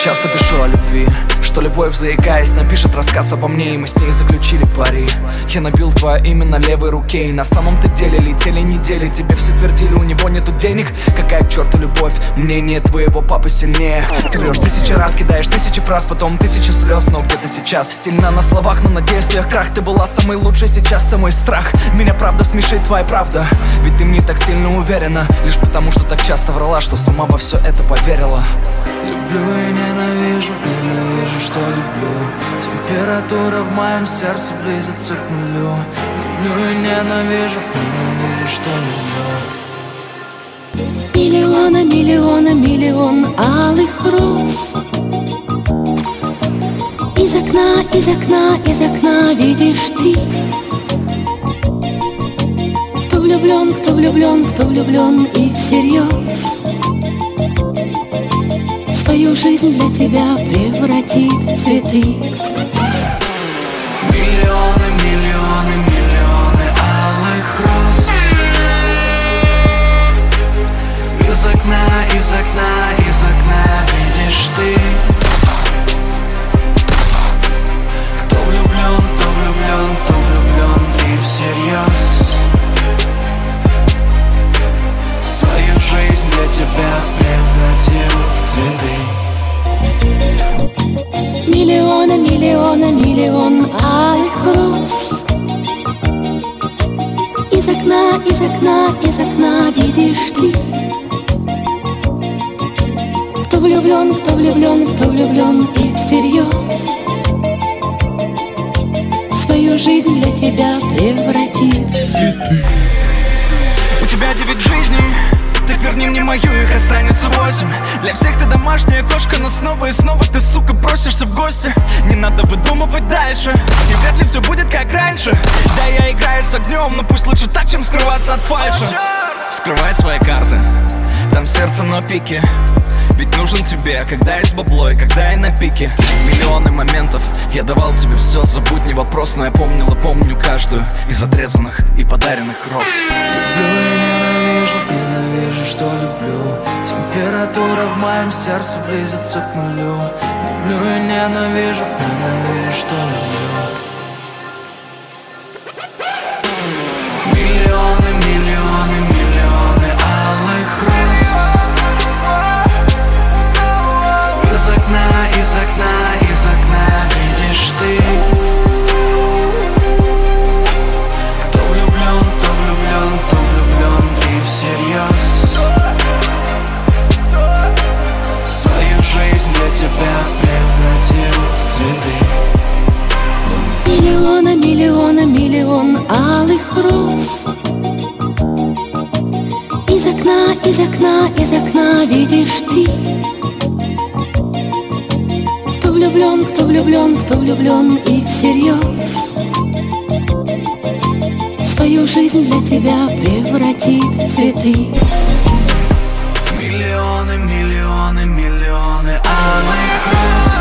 часто пишу о любви, что любовь, заикаясь, напишет рассказ обо мне, и мы с ней заключили пари. Я набил твое имя на левой руке, и на самом-то деле летели недели. Тебе все твердили, у него нету денег. Какая к черту любовь, мнение твоего папы сильнее. Ты врешь 1000 раз, кидаешь 1000 фраз, потом 1000 слез, но где-то сейчас сильна на словах, но на действиях крах. Ты была самой лучшей, сейчас ты мой страх. Меня правда смешит твоя правда, ведь ты мне так сильно уверена, лишь потому, что так часто врала, что сама во все это поверила. Люблю и ненавижу, ненавижу, что люблю. Температура в моем сердце близится к нулю. Люблю и ненавижу, ненавижу, что люблю. Миллиона, миллиона, миллион алых роз. Из окна, из окна, из окна видишь ты. Кто влюблен, кто влюблен, кто влюблен и всерьез свою жизнь для тебя превратит в цветы. Миллионы, миллионы, миллионы алых роз. Из окна, из окна, из окна видишь ты. Кто влюблен, кто влюблен, кто влюблен и всерьез свою жизнь для тебя превратил в цветы. Миллиона, миллиона, миллион алых роз. Из окна, из окна, из окна видишь ты. Кто влюблен, кто влюблен, кто влюблен и всерьез свою жизнь для тебя превратит в цветы. У тебя 9 жизней, так верни мне мою, их останется 8. Для всех ты домашняя кошка, но снова и снова ты, сука, просишься в гости. Не надо выдумывать дальше, и вряд ли все будет как раньше. Да, я играю с огнем, но пусть лучше так, чем скрываться от фальши. Скрывай свои карты, там сердце на пике. Ведь нужен тебе, когда есть бабло и когда я на пике. Миллионы моментов, я давал тебе все, забудь, не вопрос. Но я помнил и помню каждую из отрезанных и подаренных роз. Люблю и ненавижу, ненавижу, что люблю. Температура в моем сердце близится к нулю. Люблю и ненавижу, ненавижу, что люблю. Миллионы, миллионы, миллионы алых роз. Из окна, из окна, из окна видишь ты. Кто влюблен, кто влюблен, кто влюблен и всерьез свою жизнь для тебя превратил в цветы. Миллиона, миллиона, миллион алых роз. Из окна, из окна, из окна видишь ты. Кто влюблен, кто влюблен, кто влюблен и всерьез свою жизнь для тебя превратит в цветы. Миллионы, миллионы, миллионы алых роз.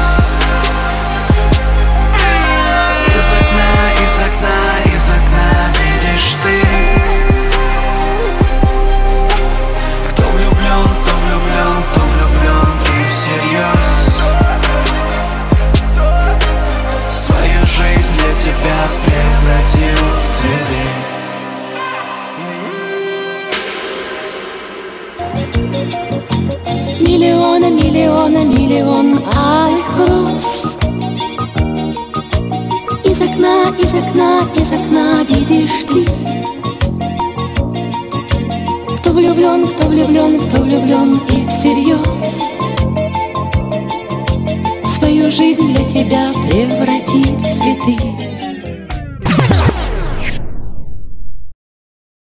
Из окна, из окна, из окна видишь ты. Кто влюблен, кто влюблен, кто влюблен и всерьез свою жизнь для тебя превратил в цветы. Миллиона, миллиона, миллион алых роз. Из окна, из окна, из окна видишь ты. Кто влюблен, кто влюблен, кто влюблен и всерьез свою жизнь для тебя превратит